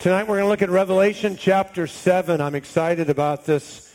Tonight we're going to look at Revelation chapter 7. I'm excited about this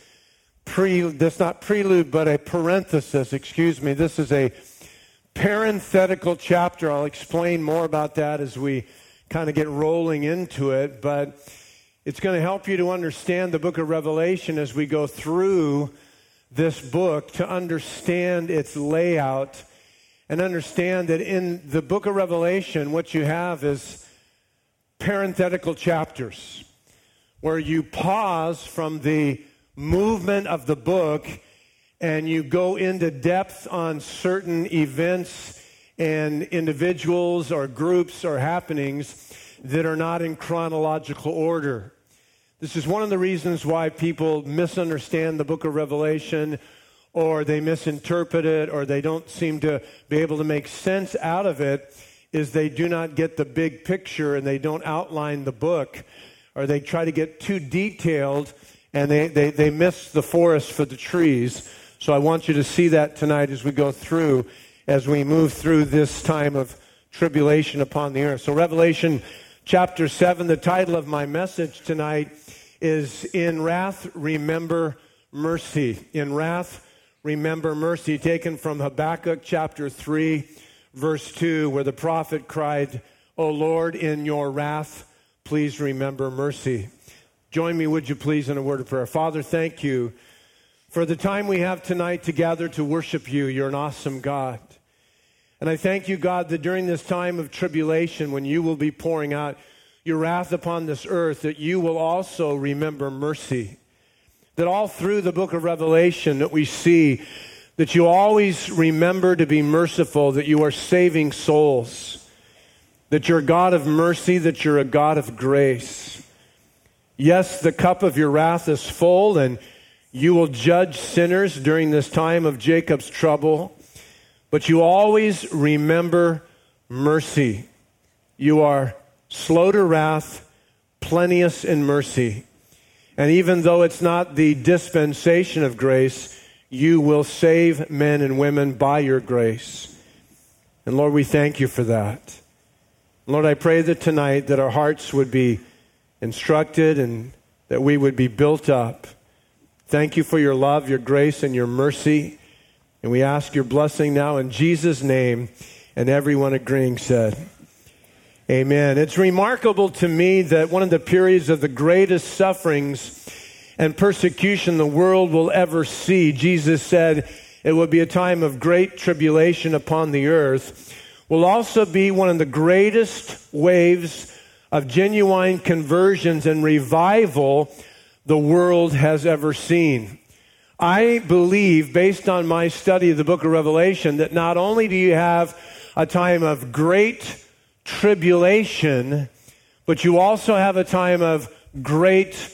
not prelude, but a parenthesis, This is a parenthetical chapter. I'll explain more about that as we kind of get rolling into it, but it's going to help you to understand the book of Revelation as we go through this book, to understand its layout and understand that in the book of Revelation, what you have is parenthetical chapters where you pause from the movement of the book and you go into depth on certain events and individuals or groups or happenings that are not in chronological order. This is one of the reasons why people misunderstand the book of Revelation, or they misinterpret it, or they don't seem to be able to make sense out of it, is they do not get the big picture and they don't outline the book, or they try to get too detailed and they miss the forest for the trees. So I want you to see that tonight as we go through, as we move through this time of tribulation upon the earth. So Revelation chapter 7, the title of my message tonight is In Wrath, Remember Mercy. In Wrath, Remember Mercy, taken from Habakkuk chapter 3, verse 2, where the prophet cried, "O Lord, in your wrath, please remember mercy." Join me, would you please, in a word of prayer. Father, thank you for the time we have tonight to gather to worship you. You're an awesome God. And I thank you, God, that during this time of tribulation, when you will be pouring out your wrath upon this earth, that you will also remember mercy. That all through the book of Revelation that we see that you always remember to be merciful, that you are saving souls, that you're a God of mercy, that you're a God of grace. Yes, the cup of your wrath is full, and you will judge sinners during this time of Jacob's trouble, but you always remember mercy. You are slow to wrath, plenteous in mercy. And even though it's not the dispensation of grace, you will save men and women by your grace. And Lord, we thank you for that. Lord, I pray that tonight that our hearts would be instructed and that we would be built up. Thank you for your love, your grace, and your mercy. And we ask your blessing now in Jesus' name. And everyone agreeing said, amen. It's remarkable to me that one of the periods of the greatest sufferings and persecution the world will ever see, Jesus said it will be a time of great tribulation upon the earth, will also be one of the greatest waves of genuine conversions and revival the world has ever seen. I believe, based on my study of the book of Revelation, that not only do you have a time of great tribulation, but you also have a time of great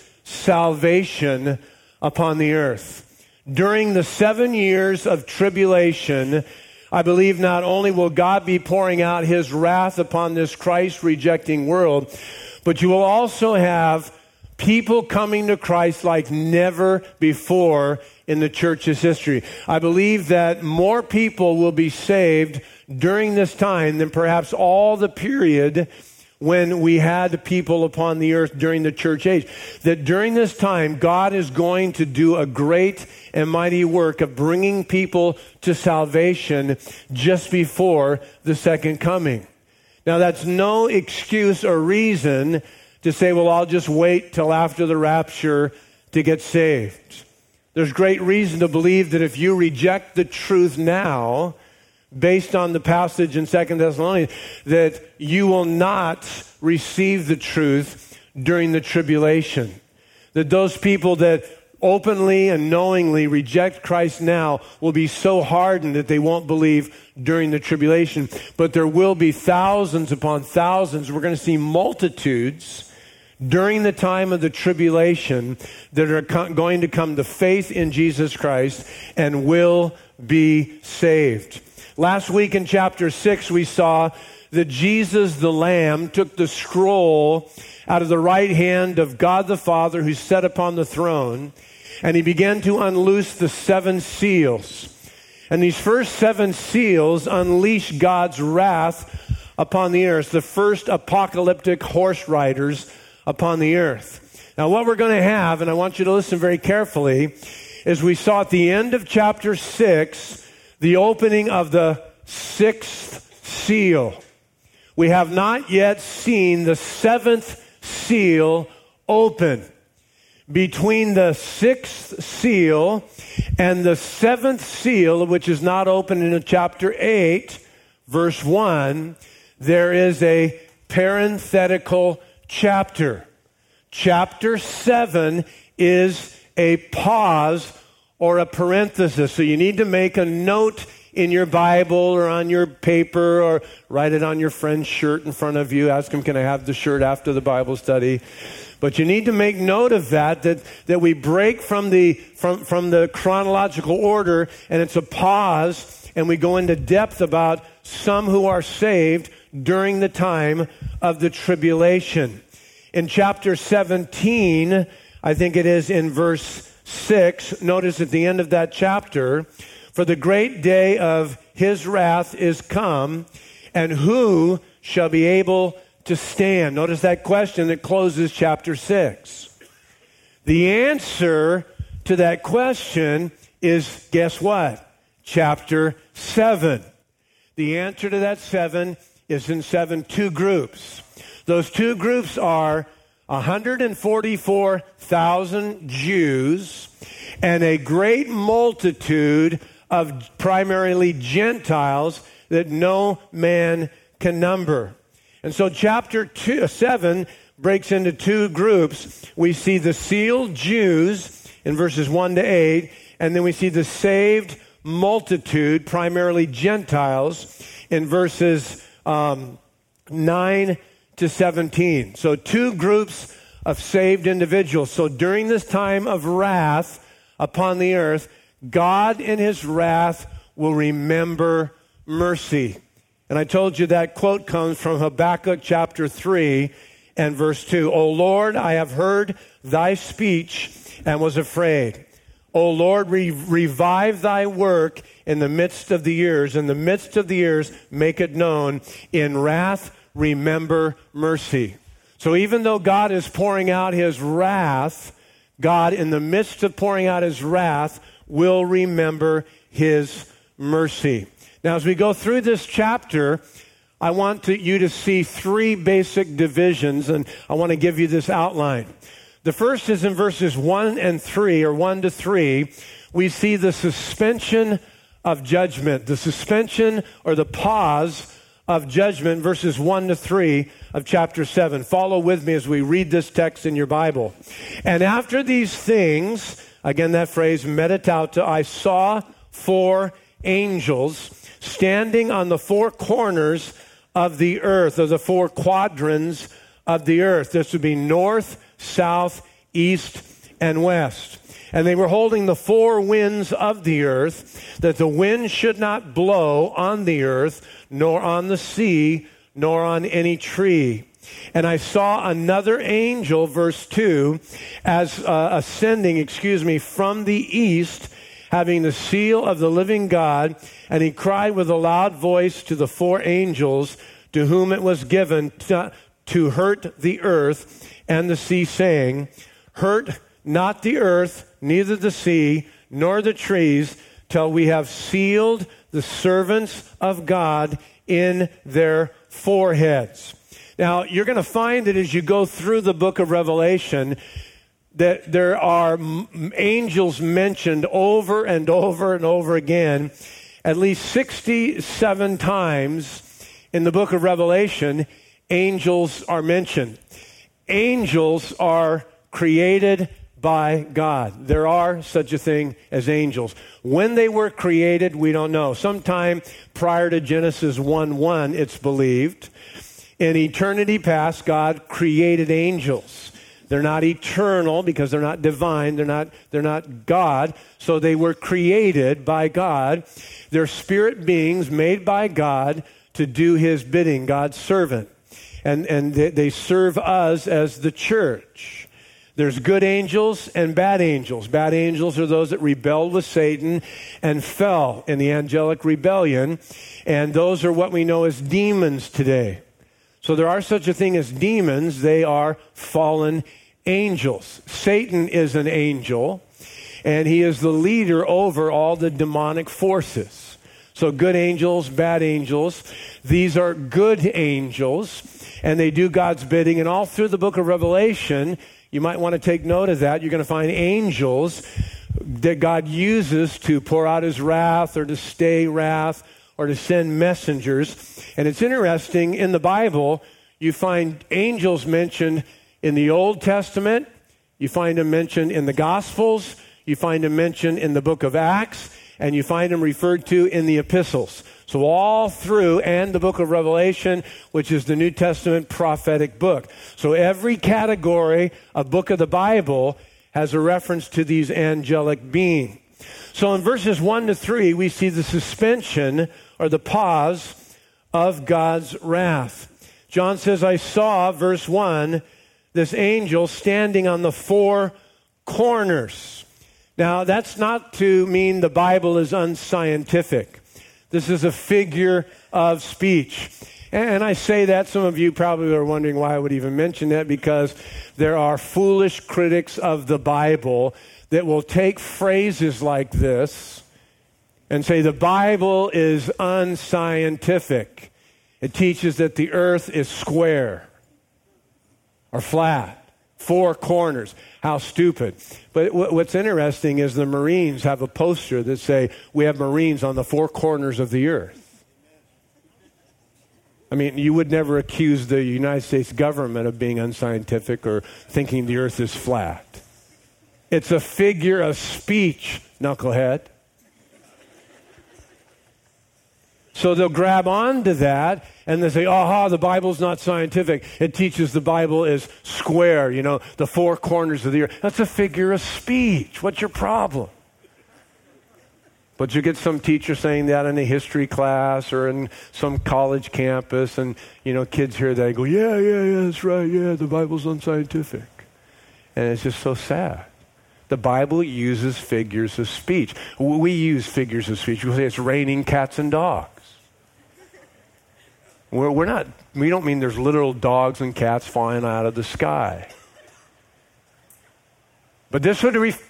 salvation upon the earth. During the 7 years of tribulation, I believe not only will God be pouring out his wrath upon this Christ-rejecting world, but you will also have people coming to Christ like never before in the church's history. I believe that more people will be saved during this time than perhaps all the period when we had people upon the earth during the church age. That during this time, God is going to do a great and mighty work of bringing people to salvation just before the second coming. Now, that's no excuse or reason to say, well, I'll just wait till after the rapture to get saved. There's great reason to believe that if you reject the truth now, based on the passage in 2 Thessalonians, that you will not receive the truth during the tribulation. That those people that openly and knowingly reject Christ now will be so hardened that they won't believe during the tribulation. But there will be thousands upon thousands. We're going to see multitudes during the time of the tribulation that are going to come to faith in Jesus Christ and will be saved. Last week in chapter 6, we saw that Jesus the Lamb took the scroll out of the right hand of God the Father who sat upon the throne, and he began to unloose the 7 seals. And these first 7 seals unleash God's wrath upon the earth, the first apocalyptic horse riders upon the earth. Now, what we're going to have, and I want you to listen very carefully, is we saw at the end of chapter 6, the opening of the sixth seal. We have not yet seen the seventh seal open. Between the sixth seal and the seventh seal, which is not open in chapter 8, verse 1, there is a parenthetical chapter. Chapter 7 is a pause or a parenthesis. So you need to make a note in your Bible or on your paper or write it on your friend's shirt in front of you. Ask him, can I have the shirt after the Bible study? But you need to make note of that we break from the chronological order, and it's a pause, and we go into depth about some who are saved during the time of the tribulation. In chapter 17, I think it is in verse 6, notice at the end of that chapter, for the great day of his wrath is come, and who shall be able to stand? Notice that question that closes chapter 6. The answer to that question is, guess what? Chapter 7. The answer to that 7 is in two groups. Those two groups are 144,000 Jews and a great multitude of primarily Gentiles that no man can number. And so chapter 7 breaks into two groups. We see the sealed Jews in verses 1 to 8, and then we see the saved multitude, primarily Gentiles, in verses 9 to 17. So two groups of saved individuals. So during this time of wrath upon the earth, God in his wrath will remember mercy. And I told you that quote comes from Habakkuk chapter 3 and verse 2. O Lord, I have heard thy speech and was afraid. O Lord, revive thy work in the midst of the years. In the midst of the years, make it known. In wrath, remember mercy. So even though God is pouring out his wrath, God, in the midst of pouring out his wrath, will remember his mercy. Now, as we go through this chapter, I want you to see three basic divisions, and I want to give you this outline. The first is in verses 1 and 3, or 1 to 3, we see the suspension of judgment, the suspension or the pause of judgment, verses 1 to 3 of chapter 7. Follow with me as we read this text in your Bible. And after these things, again that phrase, metatauta, I saw four angels standing on the four corners of the earth, or the four quadrants of the earth. This would be north, south, east, and west. And they were holding the four winds of the earth, that the wind should not blow on the earth, nor on the sea, nor on any tree. And I saw another angel, verse 2, ascending from the east, having the seal of the living God, and he cried with a loud voice to the four angels to whom it was given to hurt the earth and the sea, saying, hurt not the earth, neither the sea, nor the trees, till we have sealed the servants of God in their foreheads. Now, you're going to find that as you go through the book of Revelation, that there are angels mentioned over and over and over again. At least 67 times in the book of Revelation, angels are mentioned. Angels are created by God. There are such a thing as angels. When they were created, we don't know. Sometime prior to Genesis 1:1, it's believed. In eternity past, God created angels. They're not eternal because they're not divine. They're not God. So they were created by God. They're spirit beings made by God to do his bidding, God's servant. And they serve us as the church. There's good angels and bad angels. Bad angels are those that rebelled with Satan and fell in the angelic rebellion. And those are what we know as demons today. So there are such a thing as demons. They are fallen angels. Satan is an angel, and he is the leader over all the demonic forces. So good angels, bad angels. These are good angels, and they do God's bidding. And all through the book of Revelation, you might want to take note of that. You're going to find angels that God uses to pour out his wrath or to stay wrath or to send messengers. And it's interesting, in the Bible, you find angels mentioned in the Old Testament. You find them mentioned in the Gospels. You find them mentioned in the book of Acts. And you find them referred to in the epistles. So all through, and the book of Revelation, which is the New Testament prophetic book. So every category of book of the Bible has a reference to these angelic beings. So in verses 1 to 3, we see the suspension or the pause of God's wrath. John says, I saw, verse 1, this angel standing on the four corners. Now, that's not to mean the Bible is unscientific. This is a figure of speech. And I say that, some of you probably are wondering why I would even mention that, because there are foolish critics of the Bible that will take phrases like this and say the Bible is unscientific. It teaches that the earth is square or flat, four corners. How stupid. But what's interesting is the Marines have a poster that say, we have Marines on the four corners of the earth. I mean, you would never accuse the United States government of being unscientific or thinking the earth is flat. It's a figure of speech, knucklehead. So they'll grab onto that and they say, aha, the Bible's not scientific. It teaches the Bible is square, the four corners of the earth. That's a figure of speech. What's your problem? But you get some teacher saying that in a history class or in some college campus, and, kids hear that and go, yeah, that's right, yeah, the Bible's unscientific. And it's just so sad. The Bible uses figures of speech. We use figures of speech. We say it's raining cats and dogs. We don't mean there's literal dogs and cats flying out of the sky. But this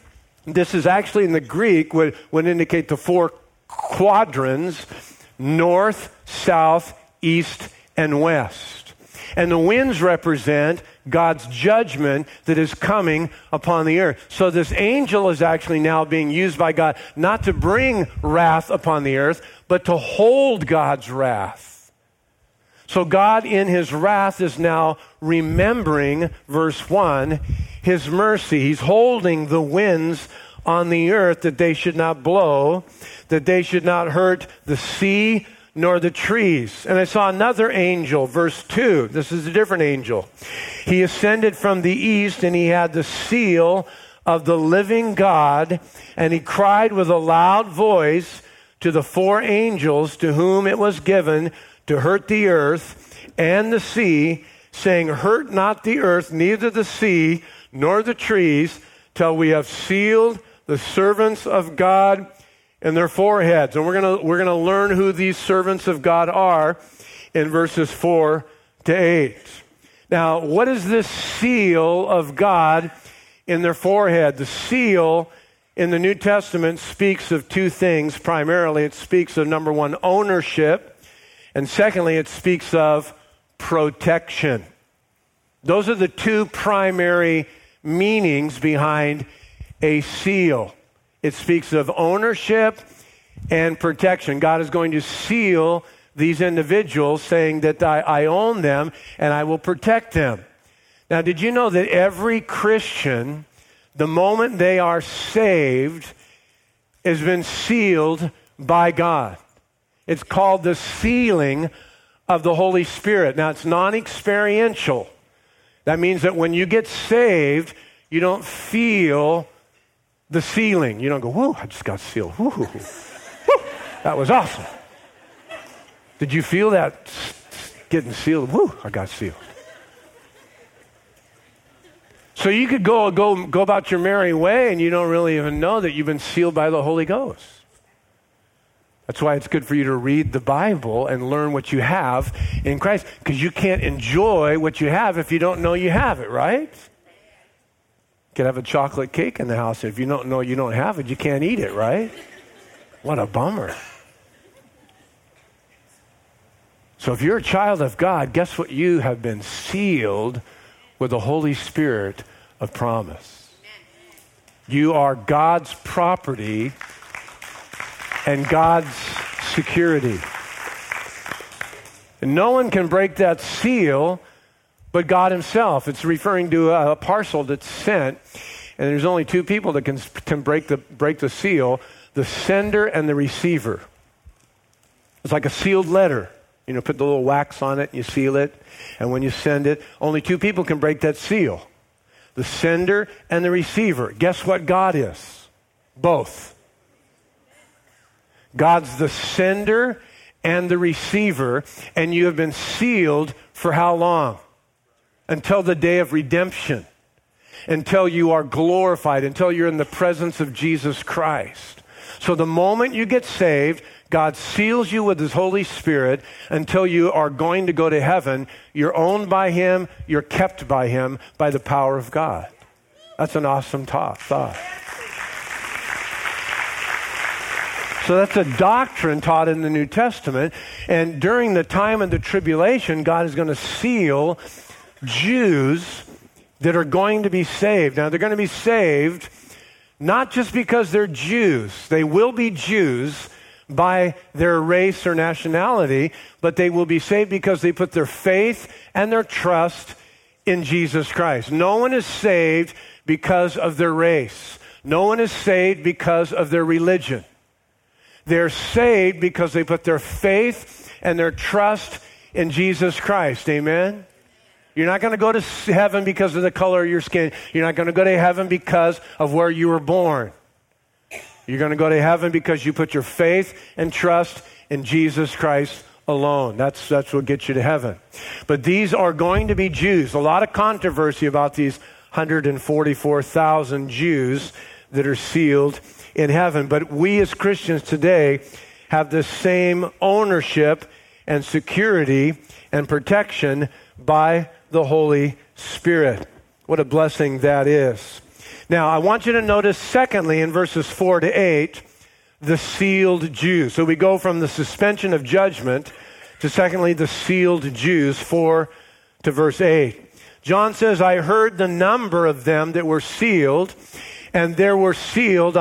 is actually in the Greek would indicate the four quadrants: north, south, east, and west. And the winds represent God's judgment that is coming upon the earth. So this angel is actually now being used by God not to bring wrath upon the earth, but to hold God's wrath. So God in his wrath is now remembering, verse 1, his mercy. He's holding the winds on the earth that they should not blow, that they should not hurt the sea nor the trees. And I saw another angel, verse 2. This is a different angel. He ascended from the east, and he had the seal of the living God, and he cried with a loud voice to the four angels to whom it was given to hurt the earth and the sea, saying, hurt not the earth, neither the sea, nor the trees, till we have sealed the servants of God in their foreheads. And we're gonna learn who these servants of God are in verses 4 to 8. Now, what is this seal of God in their forehead? The seal in the New Testament speaks of two things. Primarily, it speaks of, number one, ownership, and secondly, it speaks of protection. Those are the two primary meanings behind a seal. It speaks of ownership and protection. God is going to seal these individuals, saying that I own them and I will protect them. Now, did you know that every Christian, the moment they are saved, has been sealed by God? It's called the sealing of the Holy Spirit. Now, it's non-experiential. That means that when you get saved, you don't feel the sealing. You don't go, whoo, I just got sealed. Whoo, whoo, that was awesome. Did you feel that getting sealed? Whoo, I got sealed. So you could go about your merry way and you don't really even know that you've been sealed by the Holy Ghost. That's why it's good for you to read the Bible and learn what you have in Christ, because you can't enjoy what you have if you don't know you have it, right? You could have a chocolate cake in the house. If you don't know you don't have it, you can't eat it, right? What a bummer. So if you're a child of God, guess what? You have been sealed with the Holy Spirit of promise. You are God's property and God's security. And no one can break that seal but God himself. It's referring to a parcel that's sent, and there's only two people that can break the seal, the sender and the receiver. It's like a sealed letter. You know, put the little wax on it, you seal it, and when you send it, only two people can break that seal. The sender and the receiver. Guess what God is? Both. God's the sender and the receiver, and you have been sealed for how long? Until the day of redemption, until you are glorified, until you're in the presence of Jesus Christ. So the moment you get saved, God seals you with his Holy Spirit until you are going to go to heaven. You're owned by him, you're kept by him, by the power of God. That's an awesome thought. So that's a doctrine taught in the New Testament. And during the time of the tribulation, God is going to seal Jews that are going to be saved. Now, they're going to be saved not just because they're Jews. They will be Jews by their race or nationality, but they will be saved because they put their faith and their trust in Jesus Christ. No one is saved because of their race. No one is saved because of their religion. They're saved because they put their faith and their trust in Jesus Christ. Amen? You're not going to go to heaven because of the color of your skin. You're not going to go to heaven because of where you were born. You're going to go to heaven because you put your faith and trust in Jesus Christ alone. That's what gets you to heaven. But these are going to be Jews. A lot of controversy about these 144,000 Jews that are sealed in heaven. But we as Christians today have the same ownership and security and protection by the Holy Spirit. What a blessing that is. Now, I want you to notice, secondly, in verses 4 to 8, the sealed Jews. So we go from the suspension of judgment to, secondly, the sealed Jews, 4 to verse 8. John says, I heard the number of them that were sealed, and there were sealed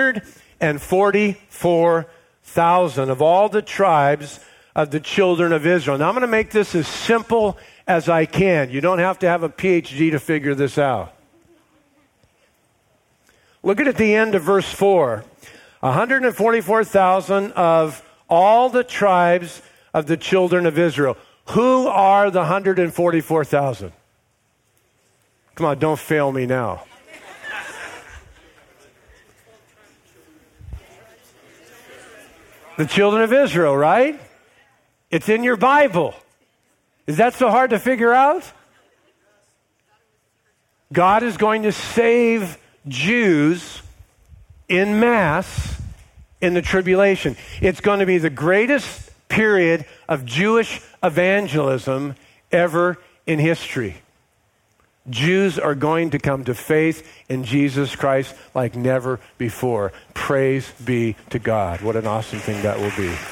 144,000 of all the tribes of the children of Israel. Now, I'm going to make this as simple as I can. You don't have to have a PhD to figure this out. Look at the end of verse 4. 144,000 of all the tribes of the children of Israel. Who are the 144,000? Come on, don't fail me now. The children of Israel, right? It's in your Bible. Is that so hard to figure out? God is going to save Jews in mass in the tribulation. It's going to be the greatest period of Jewish evangelism ever in history. Jews are going to come to faith in Jesus Christ like never before. Praise be to God. What an awesome thing that will be.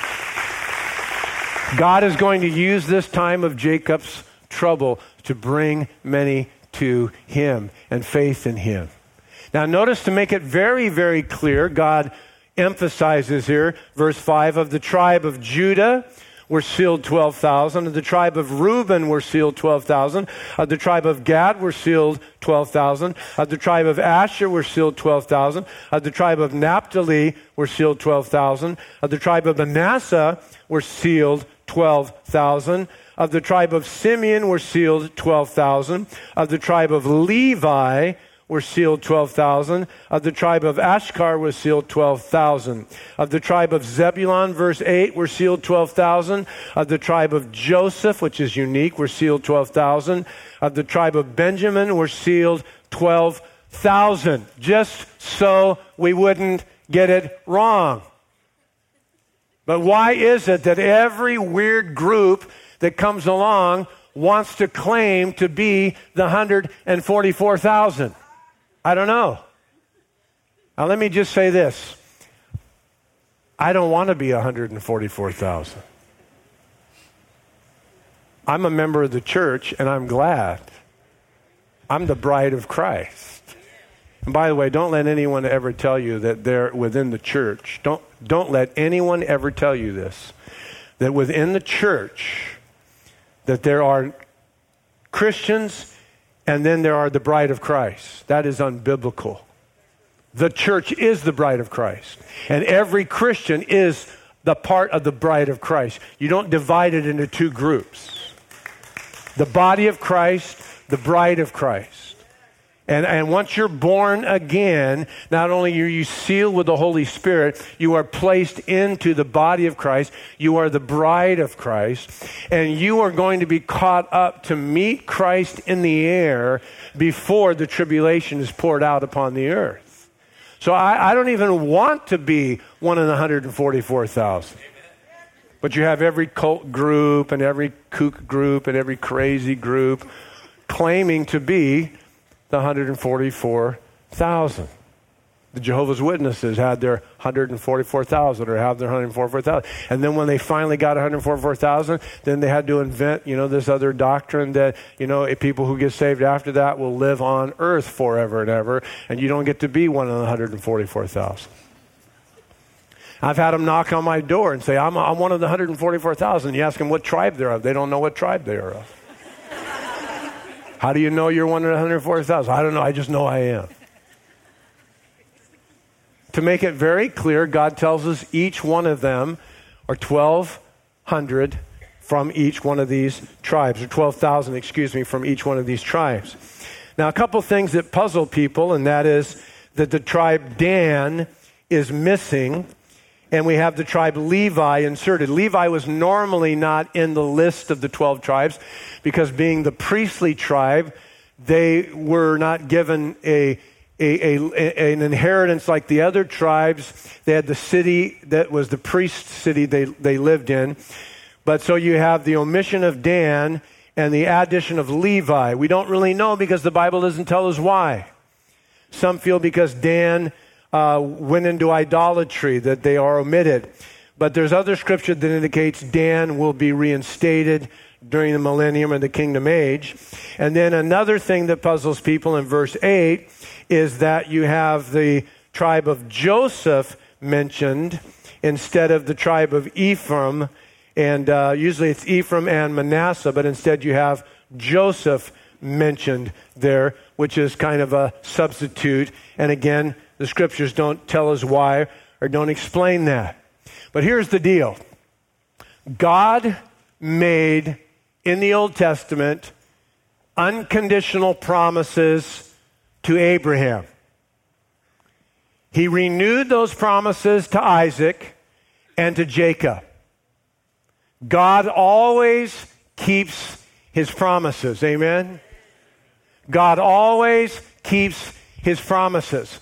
God is going to use this time of Jacob's trouble to bring many to him and faith in him. Now notice, to make it very, very clear, God emphasizes here, verse 5, of the tribe of Judah were sealed 12,000. Of the tribe of Reuben were sealed 12,000. Of the tribe of Gad were sealed 12,000. Of the tribe of Asher were sealed 12,000. Of the tribe of Naphtali were sealed 12,000. Of the tribe of Manasseh were sealed 12,000. Of the tribe of Simeon were sealed 12,000. Of the tribe of Levi were sealed 12,000. Of the tribe of Ashkar were sealed 12,000. Of the tribe of Zebulun, verse 8, were sealed 12,000. Of the tribe of Joseph, which is unique, were sealed 12,000. Of the tribe of Benjamin were sealed 12,000. Just so we wouldn't get it wrong. But why is it that every weird group that comes along wants to claim to be the 144,000? I don't know. Now let me just say this. I don't want to be 144,000. I'm a member of the church, and I'm glad. I'm the bride of Christ. And by the way, don't let anyone ever tell you that they're within the church. Don't let anyone ever tell you this, that within the church, that there are Christians and then there are the bride of Christ. That is unbiblical. The church is the bride of Christ. And every Christian is the part of the bride of Christ. You don't divide it into two groups. The body of Christ, the bride of Christ. And once you're born again, not only are you sealed with the Holy Spirit, you are placed into the body of Christ. You are the bride of Christ. And you are going to be caught up to meet Christ in the air before the tribulation is poured out upon the earth. So I don't even want to be one of the 144,000. But you have every cult group and every kook group and every crazy group claiming to be the 144,000. The Jehovah's Witnesses had their 144,000 or have their 144,000. And then when they finally got 144,000, then they had to invent, this other doctrine that, people who get saved after that will live on earth forever and ever, and you don't get to be one of the 144,000. I've had them knock on my door and say, I'm one of the 144,000. You ask them what tribe they're of. They don't know what tribe they are of. How do you know you're one of the 144,000? I don't know. I just know I am. To make it very clear, God tells us each one of them are 1,200 from each one of these tribes, or 12,000, from each one of these tribes. Now, a couple things that puzzle people, and that is that the tribe Dan is missing, and we have the tribe Levi inserted. Levi was normally not in the list of the 12 tribes because being the priestly tribe, they were not given an inheritance like the other tribes. They had the city that was the priest city they lived in. But so you have the omission of Dan and the addition of Levi. We don't really know because the Bible doesn't tell us why. Some feel because Dan went into idolatry, that they are omitted. But there's other scripture that indicates Dan will be reinstated during the millennium or the kingdom age. And then another thing that puzzles people in verse 8 is that you have the tribe of Joseph mentioned instead of the tribe of Ephraim. And usually it's Ephraim and Manasseh, but instead you have Joseph mentioned there, which is kind of a substitute. And again, the scriptures don't tell us why or don't explain that. But here's the deal. God made in the Old Testament unconditional promises to Abraham. He renewed those promises to Isaac and to Jacob. God always keeps his promises. Amen? God always keeps his promises.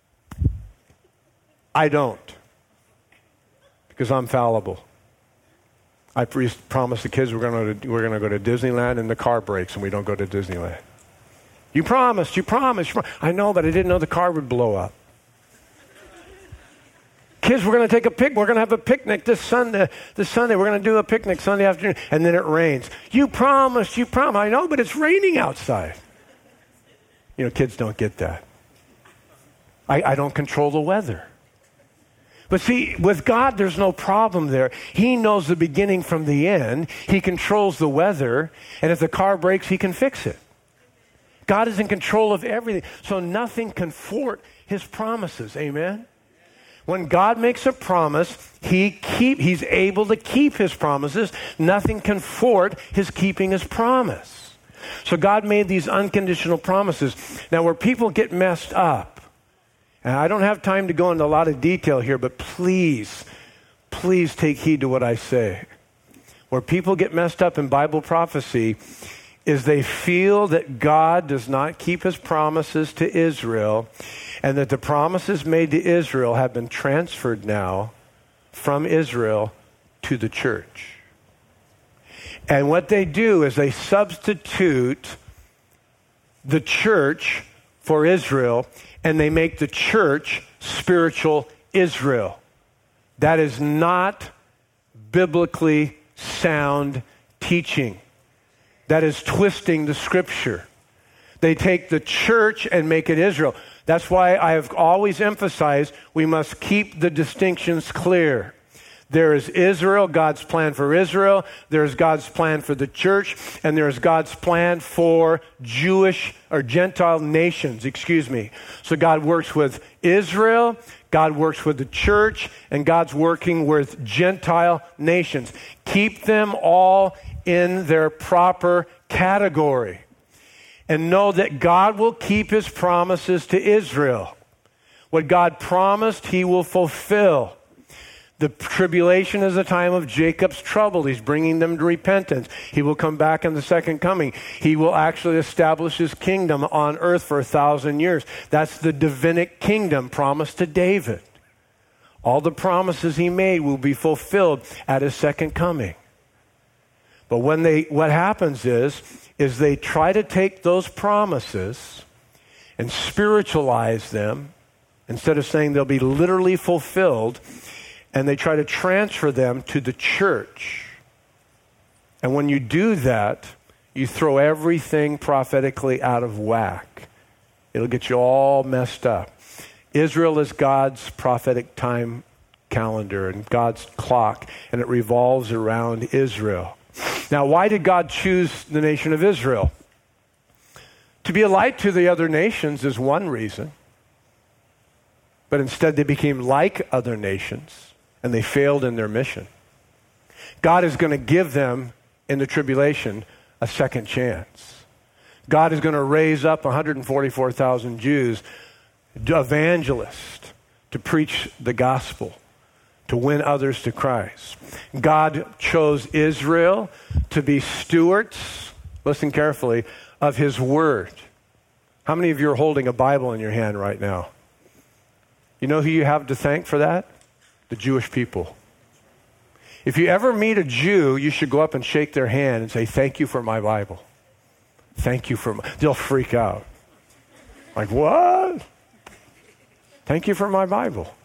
I don't, because I'm fallible. I promised the kids we're going to go to Disneyland and the car breaks and we don't go to Disneyland. You promised. I know, but I didn't know the car would blow up. Kids, we're going to take a picnic. We're going to have a picnic this Sunday. We're going to do a picnic Sunday afternoon, and then it rains. You promised. I know, but it's raining outside. Kids don't get that. I don't control the weather. But see, with God, there's no problem there. He knows the beginning from the end. He controls the weather, and if the car breaks, he can fix it. God is in control of everything, so nothing can thwart his promises. Amen? When God makes a promise, he's able to keep his promises. Nothing can thwart his keeping his promise. So God made these unconditional promises. Now, where people get messed up, and I don't have time to go into a lot of detail here, but please take heed to what I say. Where people get messed up in Bible prophecy is they feel that God does not keep his promises to Israel, and that the promises made to Israel have been transferred now from Israel to the church. And what they do is they substitute the church for Israel, and they make the church spiritual Israel. That is not biblically sound teaching. That is twisting the scripture. They take the church and make it Israel. That's why I have always emphasized we must keep the distinctions clear. There is Israel, God's plan for Israel. There's God's plan for the church. And there's God's plan for Jewish or Gentile nations, So God works with Israel, God works with the church, and God's working with Gentile nations. Keep them all in their proper category. And know that God will keep his promises to Israel. What God promised, he will fulfill. The tribulation is a time of Jacob's trouble. He's bringing them to repentance. He will come back in the second coming. He will actually establish his kingdom on earth for 1,000 years. That's the Davidic kingdom promised to David. All the promises he made will be fulfilled at his second coming. But what happens is they try to take those promises and spiritualize them instead of saying they'll be literally fulfilled. And they try to transfer them to the church. And when you do that, you throw everything prophetically out of whack. It'll get you all messed up. Israel is God's prophetic time calendar and God's clock, and it revolves around Israel. Now, why did God choose the nation of Israel? To be a light to the other nations is one reason. But instead they became like other nations. And they failed in their mission. God is going to give them, in the tribulation, a second chance. God is going to raise up 144,000 Jews, evangelists, to preach the gospel, to win others to Christ. God chose Israel to be stewards, listen carefully, of his word. How many of you are holding a Bible in your hand right now? You know who you have to thank for that? The Jewish people. If you ever meet a Jew, you should go up and shake their hand and say, thank you for my Bible. Thank you for They'll freak out. Like, what? Thank you for my Bible.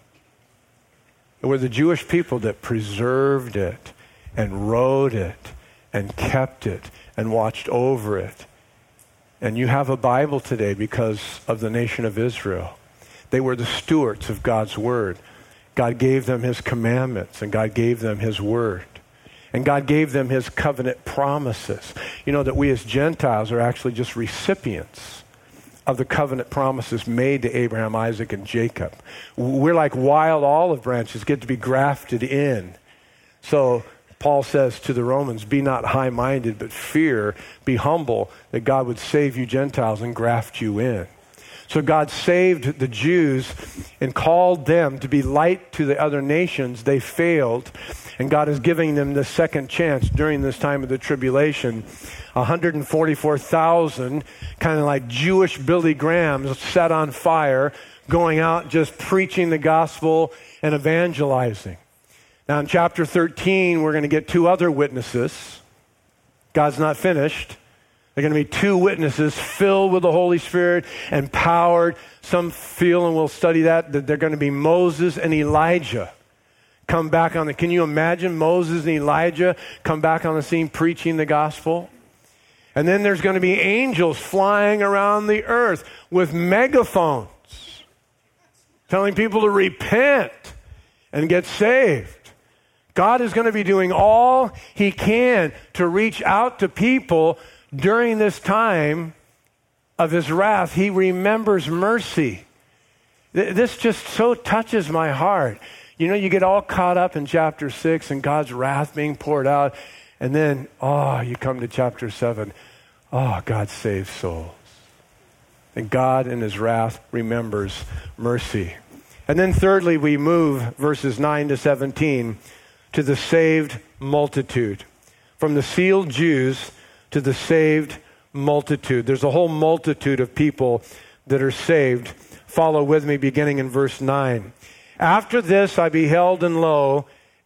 It were the Jewish people that preserved it and wrote it and kept it and watched over it. And you have a Bible today because of the nation of Israel. They were the stewards of God's word. God gave them his commandments, and God gave them his word. And God gave them his covenant promises. You know that we as Gentiles are actually just recipients of the covenant promises made to Abraham, Isaac, and Jacob. We're like wild olive branches, get to be grafted in. So Paul says to the Romans, be not high-minded, but fear, be humble, that God would save you Gentiles and graft you in. So God saved the Jews and called them to be light to the other nations. They failed, and God is giving them the second chance during this time of the tribulation. 144,000, kind of like Jewish Billy Grahams, set on fire, going out just preaching the gospel and evangelizing. Now in chapter 13, we're going to get two other witnesses. God's not finished. They're going to be two witnesses filled with the Holy Spirit, empowered. Some feel, and we'll study that they're going to be Moses and Elijah. Come back on can you imagine Moses and Elijah come back on the scene preaching the gospel? And then there's going to be angels flying around the earth with megaphones, telling people to repent and get saved. God is going to be doing all he can to reach out to people during this time of his wrath. He remembers mercy. This just so touches my heart. You know, you get all caught up in chapter 6 and God's wrath being poured out. And then, you come to chapter 7. God saves souls. And God in his wrath remembers mercy. And then thirdly, we move verses 9 to 17 to the saved multitude. From the sealed Jews to the saved multitude. There's a whole multitude of people that are saved. Follow with me beginning in verse 9. After this I beheld, and lo,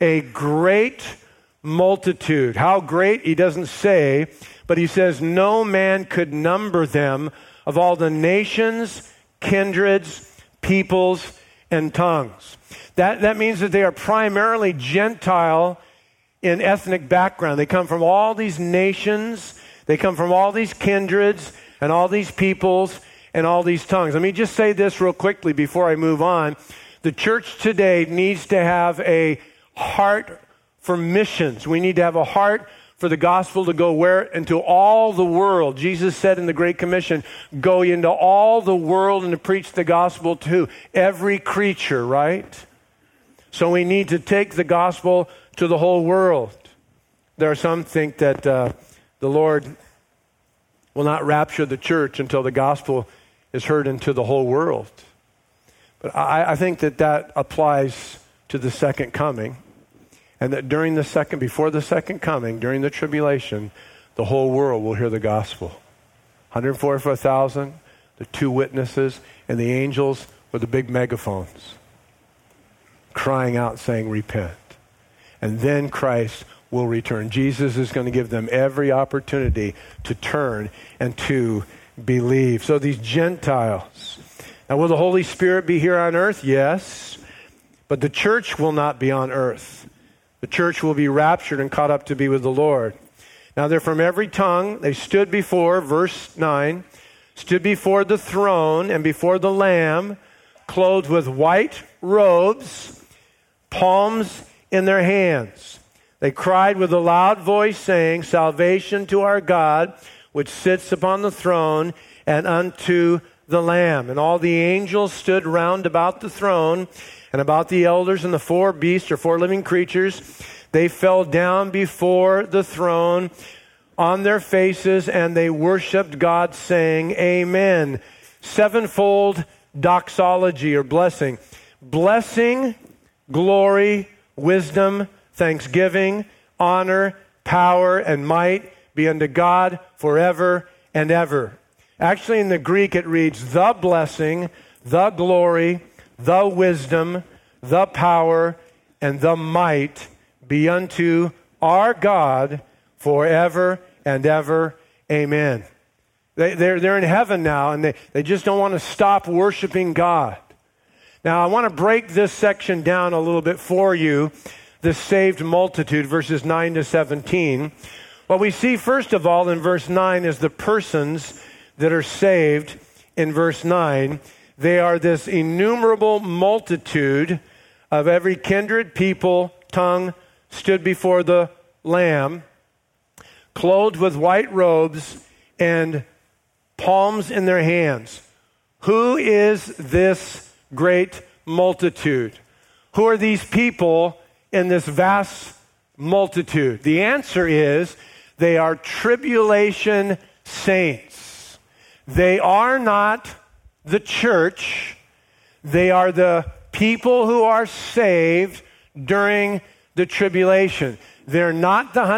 a great multitude. How great, he doesn't say, but he says no man could number them, of all the nations, kindreds, peoples, and tongues. That means that they are primarily Gentile in ethnic background. They come from all these nations, they come from all these kindreds, and all these peoples, and all these tongues. Let me just say this real quickly before I move on. The church today needs to have a heart for missions. We need to have a heart for the gospel to go where? Into all the world. Jesus said in the Great Commission, go into all the world and to preach the gospel to every creature, right? So we need to take the gospel to the whole world. There are some think that the Lord will not rapture the church until the gospel is heard into the whole world. But I think that applies to the second coming. And that before the second coming, during the tribulation, the whole world will hear the gospel. 144,000, the two witnesses, and the angels with the big megaphones, crying out saying, repent. And then Christ will return. Jesus is going to give them every opportunity to turn and to believe. So these Gentiles. Now, will the Holy Spirit be here on earth? Yes. But the church will not be on earth. The church will be raptured and caught up to be with the Lord. Now they're from every tongue. They stood before, verse 9, stood before the throne and before the Lamb, clothed with white robes, palms in their hands. They cried with a loud voice, saying, salvation to our God, which sits upon the throne, and unto the Lamb. And all the angels stood round about the throne, and about the elders and the four beasts, or four living creatures. They fell down before the throne on their faces, and they worshiped God, saying, Amen. Sevenfold doxology, or blessing. Blessing, glory, wisdom, thanksgiving, honor, power, and might be unto God forever and ever. Actually, in the Greek, it reads, the blessing, the glory, the wisdom, the power, and the might be unto our God forever and ever. Amen. They're in heaven now, and they just don't want to stop worshiping God. Now, I want to break this section down a little bit for you, the saved multitude, verses 9 to 17. What we see, first of all, in verse 9 is the persons that are saved in verse 9. They are this innumerable multitude of every kindred, people, tongue, stood before the Lamb, clothed with white robes and palms in their hands. Who is this great multitude? Who are these people in this vast multitude? The answer is they are tribulation saints. They are not the church. They are the people who are saved during the tribulation. They're not the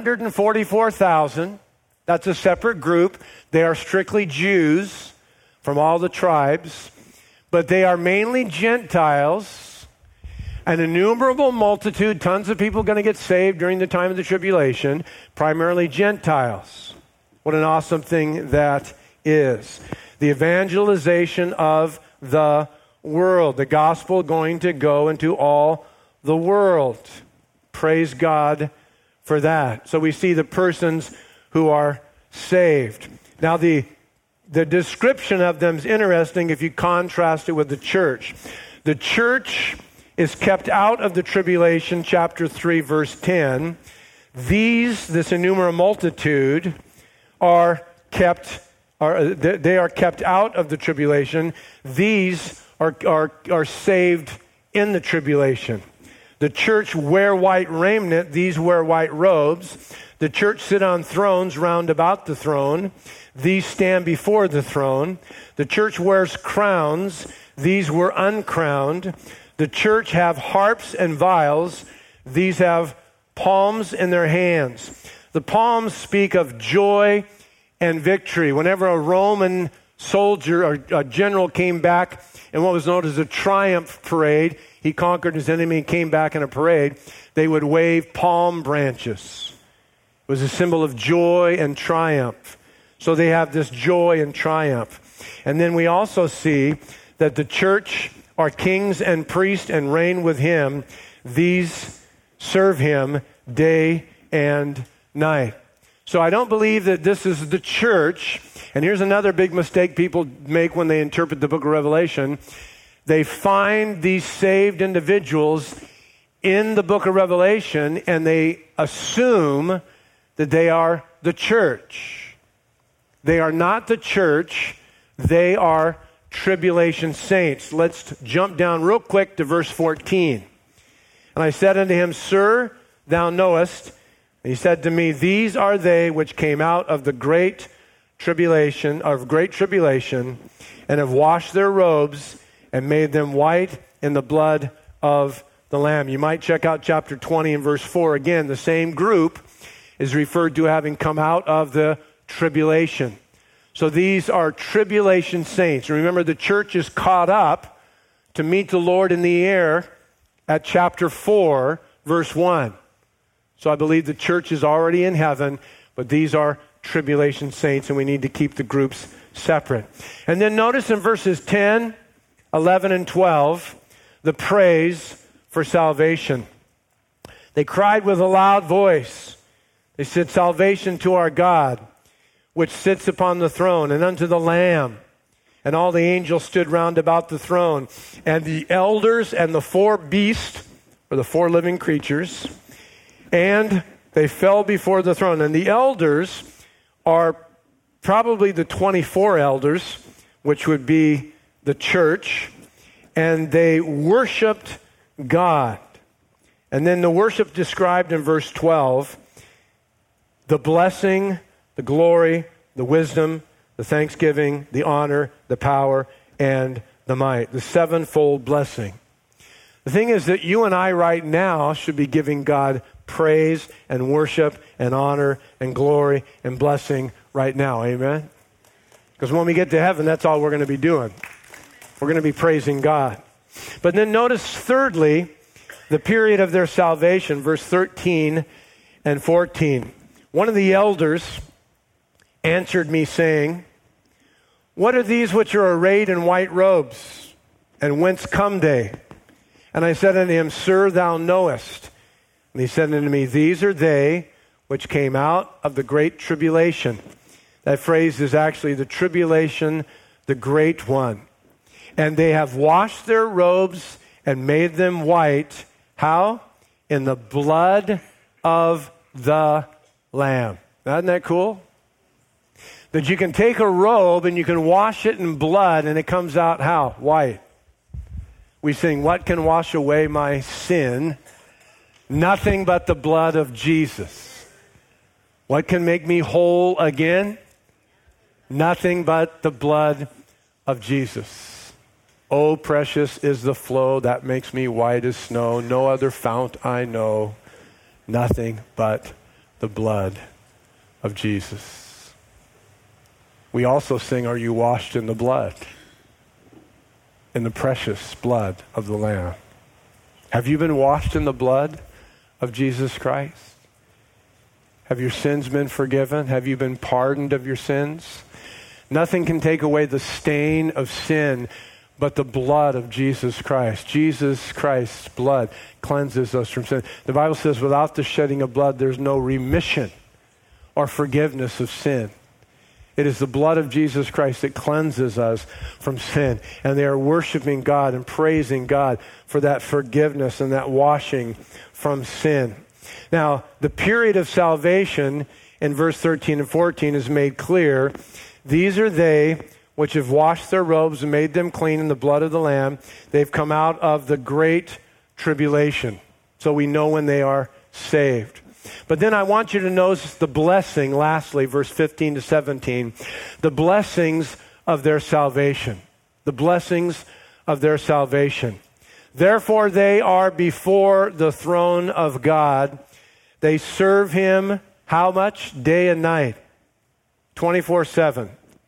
144,000. That's a separate group. They are strictly Jews from all the tribes. But they are mainly Gentiles, an innumerable multitude, tons of people going to get saved during the time of the tribulation, primarily Gentiles. What an awesome thing that is. The evangelization of the world. The gospel going to go into all the world. Praise God for that. So we see the persons who are saved. Now the description of them is interesting if you contrast it with the church. The church is kept out of the tribulation, chapter 3, verse 10. This innumerable multitude, are kept out of the tribulation. These are saved in the tribulation. The church wear white raiment, these wear white robes. The church sit on thrones round about the throne. These stand before the throne. The church wears crowns. These were uncrowned. The church have harps and vials. These have palms in their hands. The palms speak of joy and victory. Whenever a Roman soldier or a general came back in what was known as a triumph parade, he conquered his enemy and came back in a parade, they would wave palm branches. It was a symbol of joy and triumph. So they have this joy and triumph. And then we also see that the church are kings and priests and reign with him. These serve him day and night. So I don't believe that this is the church. And here's another big mistake people make when they interpret the book of Revelation. They find these saved individuals in the book of Revelation and they assume that they are the church. They are not the church. They are tribulation saints. Let's jump down real quick to verse 14. And I said unto him, Sir, thou knowest. And he said to me, These are they which came out of the great tribulation, and have washed their robes and made them white in the blood of the Lamb. You might check out chapter 20 and verse 4. Again, the same group is referred to having come out of the tribulation. So these are tribulation saints. Remember, the church is caught up to meet the Lord in the air at chapter 4, verse 1. So I believe the church is already in heaven, but these are tribulation saints, and we need to keep the groups separate. And then notice in verses 10, 11, and 12, the praise for salvation. They cried with a loud voice. They said, Salvation to our God, which sits upon the throne, and unto the Lamb. And all the angels stood round about the throne, and the elders and the four beasts, or the four living creatures, and they fell before the throne. And the elders are probably the 24 elders, which would be the church, and they worshiped God. And then the worship described in verse 12, the blessing, the glory, the wisdom, the thanksgiving, the honor, the power, and the might. The sevenfold blessing. The thing is that you and I right now should be giving God praise and worship and honor and glory and blessing right now. Amen? Because when we get to heaven, that's all we're going to be doing. We're going to be praising God. But then notice thirdly, the period of their salvation, verse 13 and 14. One of the elders answered me, saying, What are these which are arrayed in white robes, and whence come they? And I said unto him, Sir, thou knowest. And he said unto me, These are they which came out of the great tribulation. That phrase is actually the tribulation, the great one. And they have washed their robes and made them white. How? In the blood of the Lamb. Isn't that cool? That you can take a robe and you can wash it in blood and it comes out how? White. We sing, what can wash away my sin? Nothing but the blood of Jesus. What can make me whole again? Nothing but the blood of Jesus. Oh, precious is the flow that makes me white as snow. No other fount I know. Nothing but the blood of Jesus. We also sing, Are you washed in the blood? In the precious blood of the Lamb. Have you been washed in the blood of Jesus Christ? Have your sins been forgiven? Have you been pardoned of your sins? Nothing can take away the stain of sin but the blood of Jesus Christ. Jesus Christ's blood cleanses us from sin. The Bible says without the shedding of blood, there's no remission or forgiveness of sin. It is the blood of Jesus Christ that cleanses us from sin. And they are worshiping God and praising God for that forgiveness and that washing from sin. Now, the period of salvation in verse 13 and 14 is made clear. These are they which have washed their robes and made them clean in the blood of the Lamb. They've come out of the great tribulation. So we know when they are saved. But then I want you to notice the blessing, lastly, verse 15 to 17, the blessings of their salvation. The blessings of their salvation. Therefore they are before the throne of God. They serve him how much? Day and night. 24/7.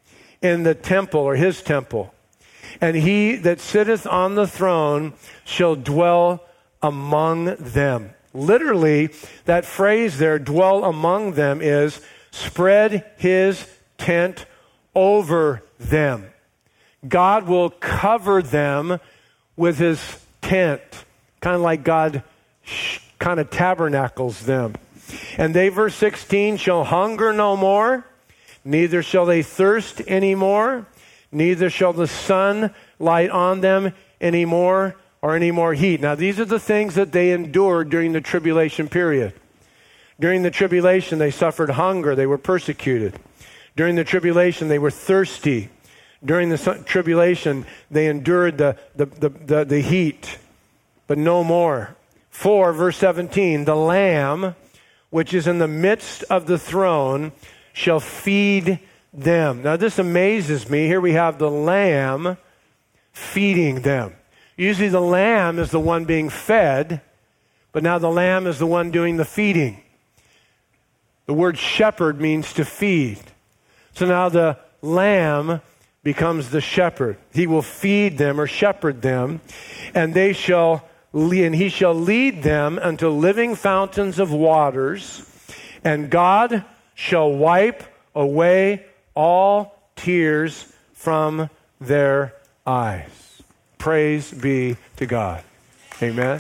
in the temple or his temple. And he that sitteth on the throne shall dwell among them. Literally, that phrase there, dwell among them, is spread his tent over them. God will cover them with his tent, kind of like God kind of tabernacles them. And they, verse 16, shall hunger no more, neither shall they thirst any more, neither shall the sun light on them any more, or any more heat. Now, these are the things that they endured during the tribulation period. During the tribulation, they suffered hunger. They were persecuted. During the tribulation, they were thirsty. During the tribulation, they endured the heat, but no more. For, verse 17, the Lamb, which is in the midst of the throne, shall feed them. Now, this amazes me. Here we have the Lamb feeding them. Usually the lamb is the one being fed, but now the lamb is the one doing the feeding. The word shepherd means to feed. So now the lamb becomes the shepherd. He will feed them or shepherd them, and he shall lead them unto living fountains of waters, and God shall wipe away all tears from their eyes. Praise be to God. Amen.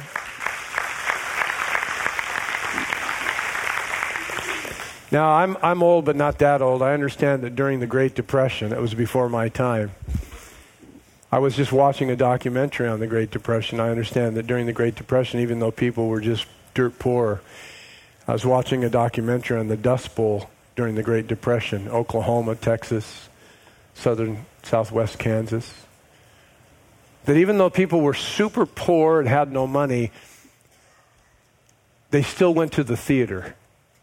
Now, I'm old, but not that old. I understand that during the Great Depression, it was before my time. I was just watching a documentary on the Great Depression. I understand that during the Great Depression, even though people were just dirt poor, I was watching a documentary on the Dust Bowl during the Great Depression, Oklahoma, Texas, southwest Kansas. That even though people were super poor and had no money, they still went to the theater.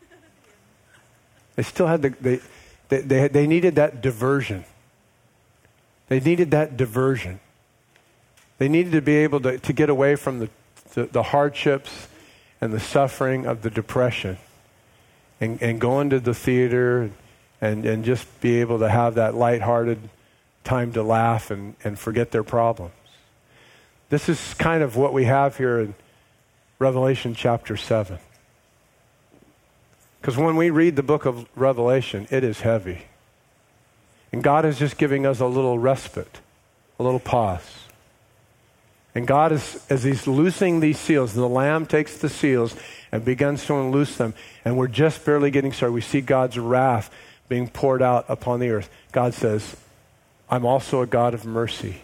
They still had they needed that diversion. They needed that diversion. They needed to be able to get away from the hardships and the suffering of the depression and go into the theater and just be able to have that lighthearted time to laugh and forget their problems. This is kind of what we have here in Revelation chapter 7. Because when we read the book of Revelation, it is heavy. And God is just giving us a little respite, a little pause. And God is, as he's loosing these seals, the Lamb takes the seals and begins to unloose them. And we're just barely getting started. We see God's wrath being poured out upon the earth. God says, I'm also a God of mercy.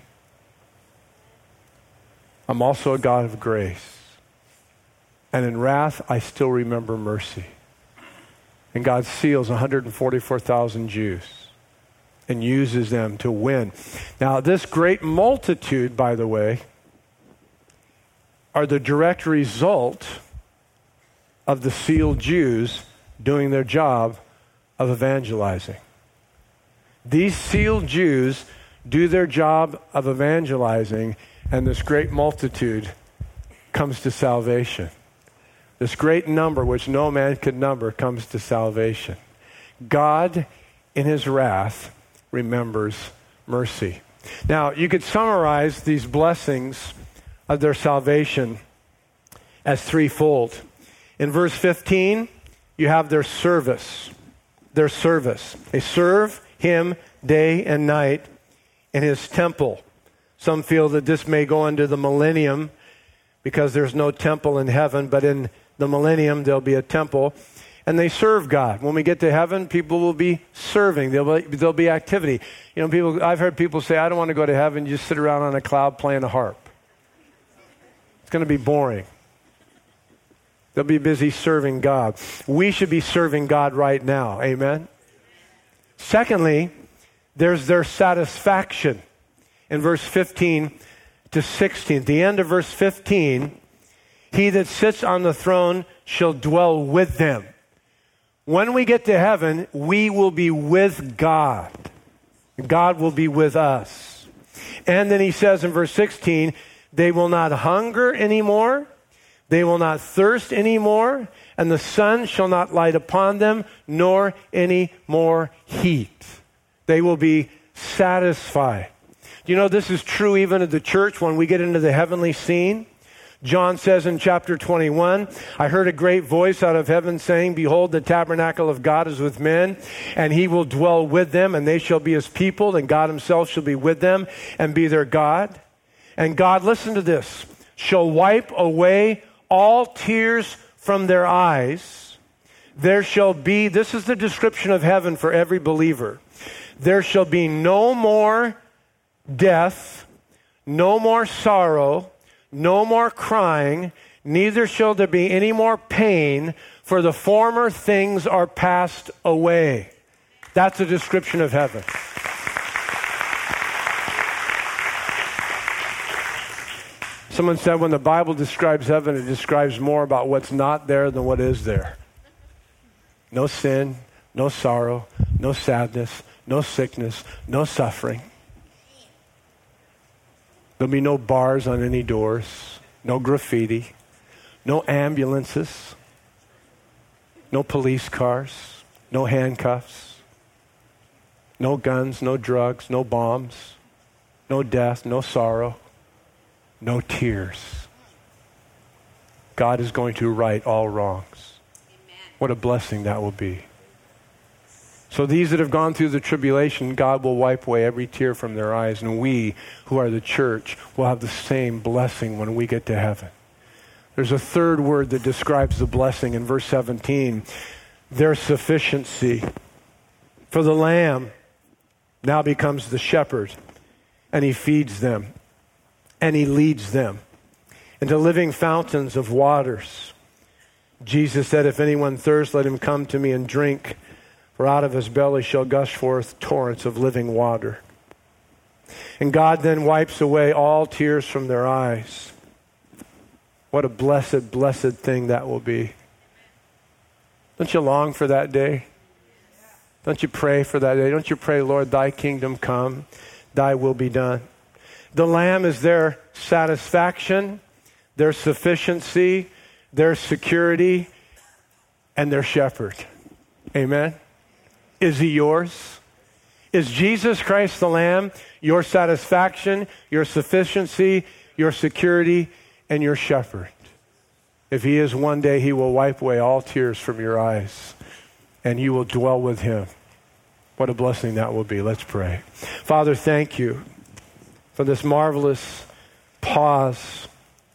I'm also a God of grace. And in wrath, I still remember mercy. And God seals 144,000 Jews and uses them to win. Now, this great multitude, by the way, are the direct result of the sealed Jews doing their job of evangelizing. These sealed Jews do their job of evangelizing, and this great multitude comes to salvation. This great number, which no man could number, comes to salvation. God, in his wrath, remembers mercy. Now, you could summarize these blessings of their salvation as threefold. In verse 15, you have their service. Their service. They serve him day and night in his temple. Some feel that this may go into the millennium because there's no temple in heaven, but in the millennium there'll be a temple. And they serve God. When we get to heaven, people will be serving. There'll be activity. You know, I've heard people say, I don't want to go to heaven, just sit around on a cloud playing a harp. It's going to be boring. They'll be busy serving God. We should be serving God right now. Amen? Secondly, there's their satisfaction. In verse 15 to 16, at the end of verse 15, he that sits on the throne shall dwell with them. When we get to heaven, we will be with God. God will be with us. And then he says in verse 16, they will not hunger anymore, they will not thirst anymore, and the sun shall not light upon them, nor any more heat. They will be satisfy. You know, this is true even of the church when we get into the heavenly scene. John says in chapter 21, I heard a great voice out of heaven saying, behold, the tabernacle of God is with men, and he will dwell with them, and they shall be his people, and God himself shall be with them and be their God. And God, listen to this, shall wipe away all tears from their eyes. There shall be, this is the description of heaven for every believer, there shall be no more death, no more sorrow, no more crying, neither shall there be any more pain, for the former things are passed away. That's a description of heaven. Someone said when the Bible describes heaven, it describes more about what's not there than what is there. No sin, no sorrow, no sadness, no sickness, no suffering. There'll be no bars on any doors, no graffiti, no ambulances, no police cars, no handcuffs, no guns, no drugs, no bombs, no death, no sorrow, no tears. God is going to right all wrongs. Amen. What a blessing that will be. So these that have gone through the tribulation, God will wipe away every tear from their eyes, and we, who are the church, will have the same blessing when we get to heaven. There's a third word that describes the blessing in verse 17, their sufficiency. For the Lamb now becomes the shepherd, and he feeds them, and he leads them into living fountains of waters. Jesus said, if anyone thirsts, let him come to me and drink. For out of his belly shall gush forth torrents of living water. And God then wipes away all tears from their eyes. What a blessed, blessed thing that will be. Don't you long for that day? Don't you pray for that day? Don't you pray, Lord, thy kingdom come, thy will be done. The Lamb is their satisfaction, their sufficiency, their security, and their shepherd. Amen? Is he yours? Is Jesus Christ the Lamb your satisfaction, your sufficiency, your security, and your shepherd? If he is, one day he will wipe away all tears from your eyes, and you will dwell with him. What a blessing that will be. Let's pray. Father, thank you for this marvelous pause,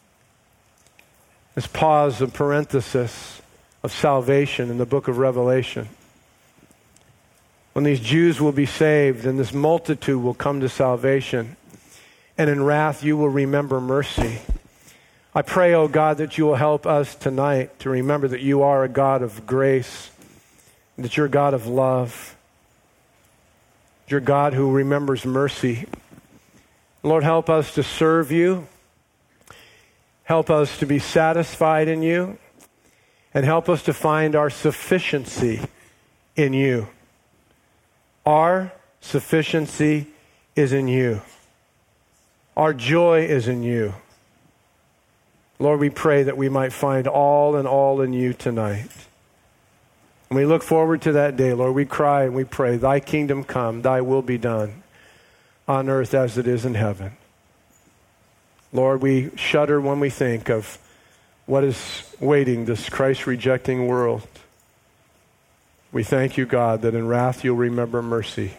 this pause of parenthesis of salvation in the book of Revelation. When these Jews will be saved and this multitude will come to salvation, and in wrath you will remember mercy. I pray, oh God, that you will help us tonight to remember that you are a God of grace, that you're a God of love, you're a God who remembers mercy. Lord, help us to serve you, help us to be satisfied in you, and help us to find our sufficiency in you. Our sufficiency is in you. Our joy is in you. Lord, we pray that we might find all and all in you tonight. And we look forward to that day, Lord. We cry and we pray, thy kingdom come, thy will be done on earth as it is in heaven. Lord, we shudder when we think of what is waiting this Christ-rejecting world. We thank you, God, that in wrath you'll remember mercy.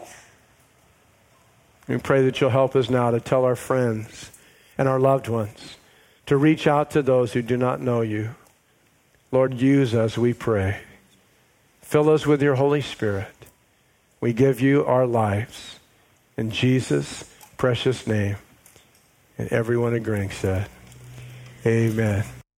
We pray that you'll help us now to tell our friends and our loved ones to reach out to those who do not know you. Lord, use us, we pray. Fill us with your Holy Spirit. We give you our lives. In Jesus' precious name. And everyone agreeing said, amen.